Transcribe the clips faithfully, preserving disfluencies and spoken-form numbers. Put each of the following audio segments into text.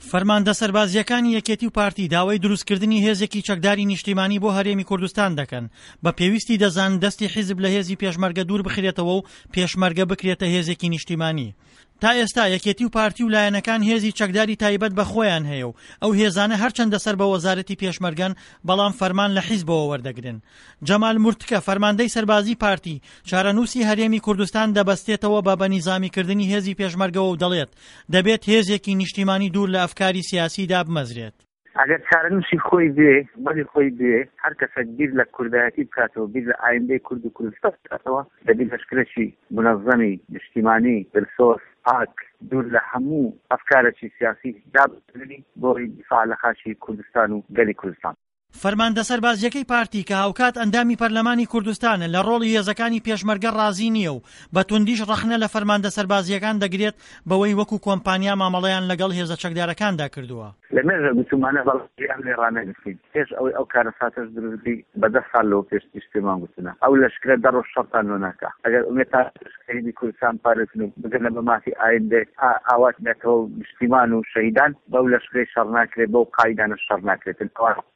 فەرماندە سەربازیەکانی یەکێتی و پارتی داوای دروستکردنی هێزێکی چەکداری نیشتیمانی بۆ هەرێمی کوردستان دەکەن بە پێویستی دەزان دەستی حیزب لە هێزی پێشمەرگە دوور بخرێتەوە و پێشمەرگە بکرێتە هێزێکی نیشتیمانی. تا ئێستا یەکێتی و پارتی و لایەنەکان هێزی چەکداری تایبەت بە خۆیان هەیە و ئەو هێزانە هەرچەندە سەر بە وەزارەتی پێشمەرگەن بەڵام فەرمان لە حیزبەوە وەردەگرن. جەمال مورتکە فەرماندەی سەربازی پارتی چارەنووسی هەرێمی کوردستان دەبەستێتەوە بە بەنیزامیکردنی هێزی پێشمەرگەوە و دەڵێت دەبێت هێزێکی نیشتیمانی دوور لە ئەفکاری سیاسیدا بمەزرێت. ئەگەر چارەنووسی خۆی بێ بەڵی خۆی بێ هەر کەسێک بیر لە کوردایەتی بکاتەوە بیر لە ئایندەی کورد و کوردستان بکاتەوە دەبێت لەشکرێکی منەظەمی نیشتیمانی دڵسۆز پاک دوور لە هەموو ئەفکارێکی سیاسی دابنی بۆی دیفاع لە خاشی کوردستان و گەلی کوردستان. فەرماندە سەربازیەکەی پارتی کە هاوکات ئەندامی پەرلەمانی کوردستانە لە ڕۆڵی هێزەکانی پێشمەرگە ڕازی نییە و بە توندیش ڕەخنە لە فەرماندە سەربازیەکان دەگرێت بەوەی وەکو کۆمپانیا مامەڵەیان لەگەڵ هێزە چەکدارەکاندا کردووە. لەمێژە گوتمانە بەڵام لێ ڕانەگرتین پێش ئەوەی ئەو کارە ساتەش دروستی بەدە ساڵ لەوە پێش تیشتێمان گوتنە ئەو لەشکرە دەڕۆ شەڕتان نۆناکە ئەگەر ئومێتا شەهیدی کوردستان پارێزن و بگەنە بە مافی ئایندێ ئاوات نێتەوە نیشتیمان و شەهیدان بەو لەشکرەی شەڕ ناکرێت بەو قایدانە شەڕ ناکرێتن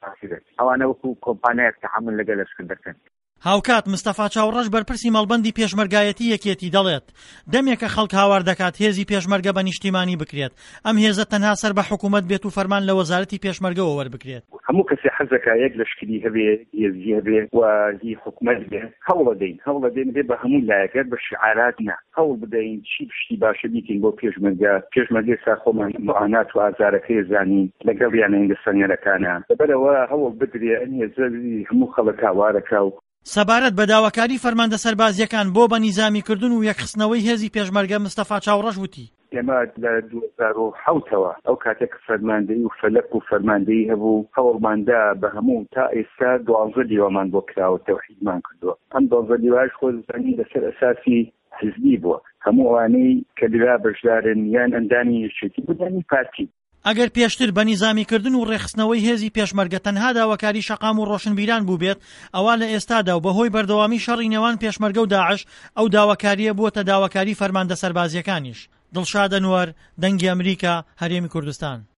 ئەوانە وەکو کۆمپانیایەک تەحمل لەگەڵ لەشکر دەکەن. هاوکات مستەفا چاوڕەش بەرپرسی مەڵبەندی پێشمەرگایەتی یەکێتی دەڵێت دەمێکە خەڵک هاوار دەکات هێزی پێشمەرگە بە نیشتیمانی بکرێت ئەم هێزە تەنها سەر بە حکوومەت بێت و فەرمان لە وەزارەتی پێشمەرگەوە وەربگرێت. هەموو کەسێ حەزەکە یەک لەشکری هەبێ هێزی هەبێ و هی حکوومەت بێ هەوڵ بدەین هەوڵ بدەین بێ بە هەموو لایەکەت بە شعارات نا هەوڵ بدەین چی پشتی باشە بیکەین بۆ پێشمەرگە پێشمەرگە سا خۆمان معانات و ئازارەکەی زانین لەگەڵ یانە ئینگلیسانیەکانە لەبەرەوە هەوڵ بدرێ ئەم هێزە هەموو خەڵک هاوارەکە و سەبارەت بە داواکاری فەرماندە سەربازیەکان بۆ بەنیزامیکردن و یەکخستنەوەی هێزی پێشمەرگە مستەفا چاوڕەش وتی ئێمە لە دوو هەزار و حەوتەوە ئەو کاتێک فەرماندەی و فەلەک و فەرماندەی هەبوو هەوڵماندا بە هەموو تا ئێستا دوازدە دیوەمان بۆ کراوە تەوحیدمان کردووە ئەم دوازدە دیوەش خۆزانی لەسەر ئەساسی حزبی بووە هەموو ئەوانەی کە لێرا بەشدارن یان ئەندانی یەکێتی بودانی پارتی. ئەگەر پێشتر بە نیزامیکردن و ڕێخستنەوەی هێزی پێشمەرگە تەنها داواکاری شەقام و ڕۆشنبیران بوو بێت ئەوا لە ئێستادا و بەهۆی بەردەوامی شەڕی نێوان پێشمەرگە و داعش ئەو داواکاریە بووەتە داواکاری فەرماندە سەربازیەکانیش. دڵشاد ئەنوەر، دەنگی ئەمریکا، هەرێمی کوردستان.